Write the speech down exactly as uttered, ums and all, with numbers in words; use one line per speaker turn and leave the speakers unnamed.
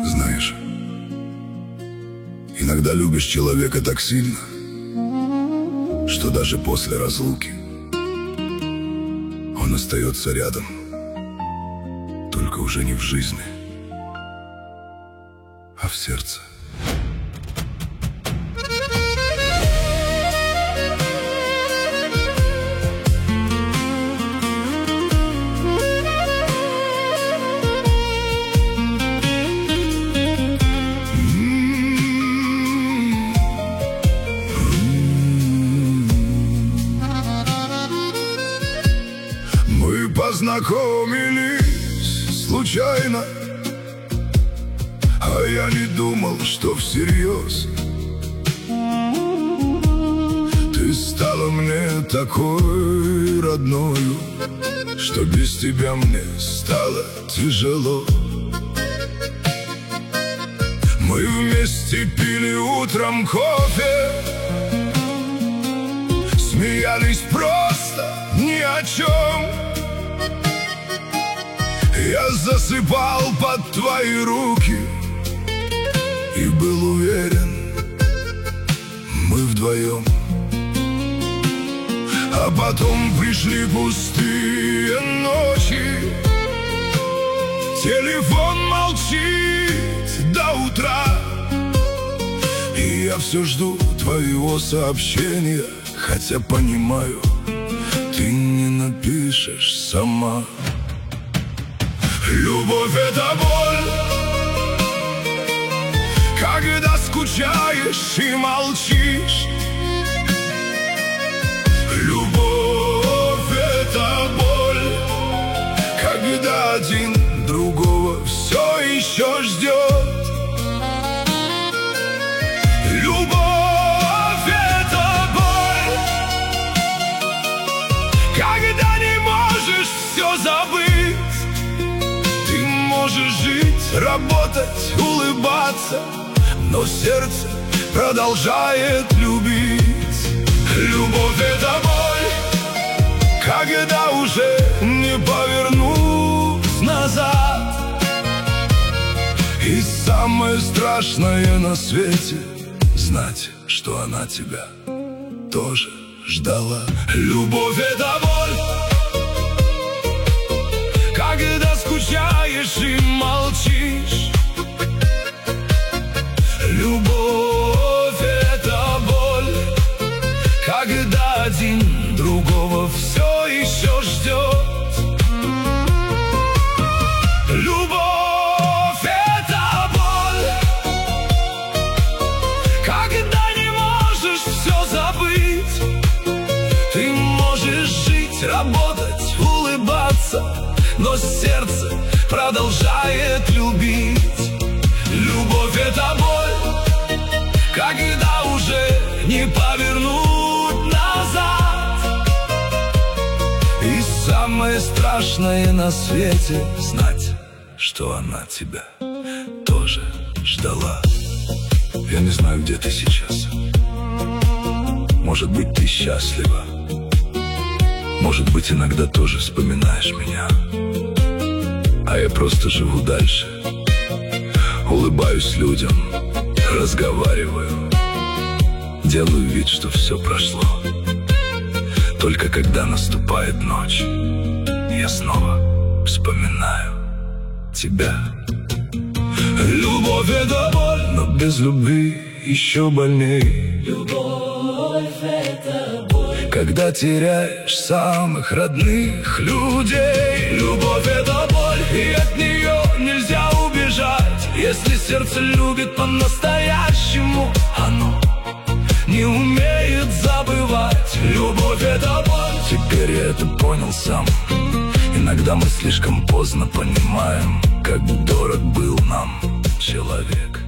Знаешь, иногда любишь человека так сильно, что даже после разлуки он остается рядом, только уже не в жизни, а в сердце. Мы познакомились случайно, а я не думал, что всерьез. Ты стала мне такой родною, что без тебя мне стало тяжело. Мы вместе пили утром кофе, смеялись просто ни о чем. Я засыпал под твои руки и был уверен, мы вдвоем. А потом пришли пустые ночи, телефон молчит до утра, и я все жду твоего сообщения, хотя понимаю, ты не напишешь сама. Любовь — это боль, когда скучаешь и молчишь. Любовь — это боль, когда один другого все еще ждет. Любовь — это боль, когда не можешь все забыть. Можешь жить, работать, улыбаться, но сердце продолжает любить. Любовь — это боль, когда уже не повернуть назад. И самое страшное на свете — знать, что она тебя тоже ждала. Любовь — это боль, когда скучаешь и молчишь. Любовь — это боль, когда один другого все еще ждет. Любовь — это боль, когда не можешь все забыть. Ты можешь жить, работать, улыбаться, но сердце продолжает любить. Любовь — это боль, когда уже не повернуть назад. И самое страшное на свете — знать, что она тебя тоже ждала. Я не знаю, где ты сейчас. Может быть, ты счастлива. Может быть, иногда тоже вспоминаешь меня. А я просто живу дальше, улыбаюсь людям, разговариваю, делаю вид, что все прошло. Только когда наступает ночь, я снова вспоминаю тебя. Любовь — это боль, но без любви еще больней. Любовь — это боль, когда теряешь самых родных людей. Любовь — это боль, и от нее нельзя убежать. Если сердце любит по-настоящему, оно не умеет забывать. Любовь — это боль, теперь я это понял сам. Иногда мы слишком поздно понимаем, как дорог был нам человек.